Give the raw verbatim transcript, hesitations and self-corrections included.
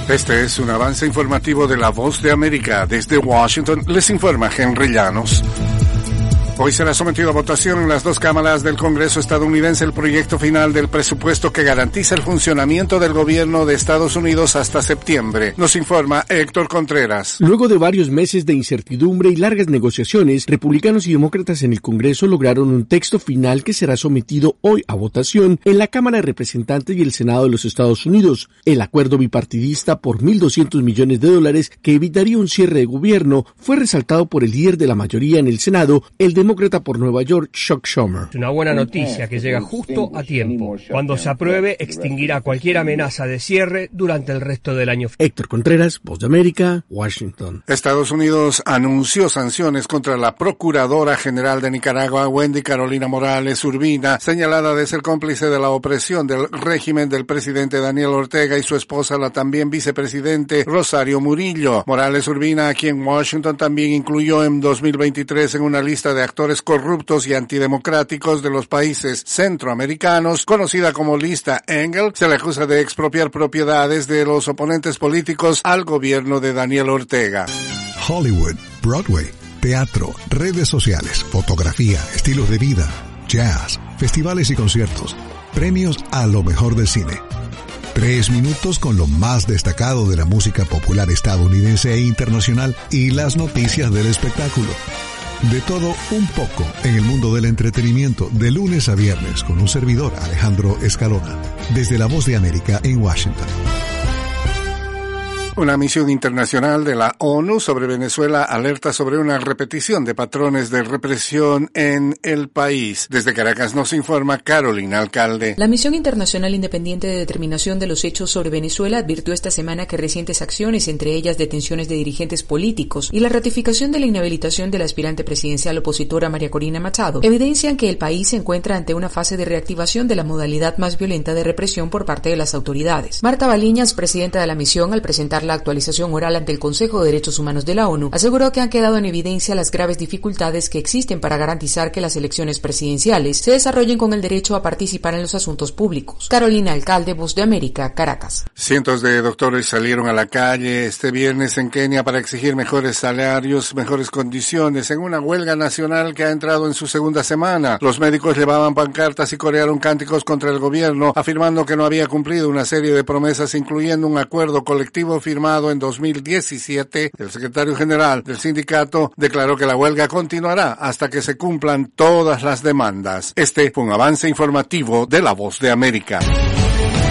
Este es un avance informativo de La Voz de América. Desde Washington les informa Henry Llanos. Hoy será sometido a votación en las dos cámaras del Congreso estadounidense el proyecto final del presupuesto que garantiza el funcionamiento del gobierno de Estados Unidos hasta septiembre. Nos informa Héctor Contreras. Luego de varios meses de incertidumbre y largas negociaciones, republicanos y demócratas en el Congreso lograron un texto final que será sometido hoy a votación en la Cámara de Representantes y el Senado de los Estados Unidos. El acuerdo bipartidista por mil doscientos millones de dólares que evitaría un cierre de gobierno fue resaltado por el líder de la mayoría en el Senado, el demócrata por Nueva York, Chuck Schumer. Es una buena noticia que llega justo a tiempo. Cuando se apruebe, extinguirá cualquier amenaza de cierre durante el resto del año. Héctor Contreras, Voz de América, Washington. Estados Unidos anunció sanciones contra la Procuradora General de Nicaragua, Wendy Carolina Morales Urbina, señalada de ser cómplice de la opresión del régimen del presidente Daniel Ortega y su esposa, la también vicepresidente Rosario Murillo. Morales Urbina, a quien Washington también incluyó en dos mil veintitrés en una lista de actores corruptos y antidemocráticos de los países centroamericanos, conocida como lista Engel, se le acusa de expropiar propiedades de los oponentes políticos al gobierno de Daniel Ortega. Hollywood, Broadway, teatro, redes sociales, fotografía, estilos de vida, jazz, festivales y conciertos, premios a lo mejor del cine. Tres minutos con lo más destacado de la música popular estadounidense e internacional y las noticias del espectáculo. De todo un poco en el mundo del entretenimiento, de lunes a viernes, con un servidor, Alejandro Escalona, desde La Voz de América en Washington. Una misión internacional de la ONU sobre Venezuela alerta sobre una repetición de patrones de represión en el país. Desde Caracas nos informa Carolina Alcalde. La Misión Internacional Independiente de Determinación de los Hechos sobre Venezuela advirtió esta semana que recientes acciones, entre ellas detenciones de dirigentes políticos y la ratificación de la inhabilitación de la aspirante presidencial opositora María Corina Machado, evidencian que el país se encuentra ante una fase de reactivación de la modalidad más violenta de represión por parte de las autoridades. Marta Baliñas, presidenta de la misión, al presentar la actualización oral ante el Consejo de Derechos Humanos de la ONU, aseguró que han quedado en evidencia las graves dificultades que existen para garantizar que las elecciones presidenciales se desarrollen con el derecho a participar en los asuntos públicos. Carolina Alcalde, Voz de América, Caracas. Cientos de doctores salieron a la calle este viernes en Kenia para exigir mejores salarios, mejores condiciones, en una huelga nacional que ha entrado en su segunda semana. Los médicos llevaban pancartas y corearon cánticos contra el gobierno, afirmando que no había cumplido una serie de promesas, incluyendo un acuerdo colectivo firmado en dos mil diecisiete. El secretario general del sindicato declaró que la huelga continuará hasta que se cumplan todas las demandas. Este fue un avance informativo de La Voz de América.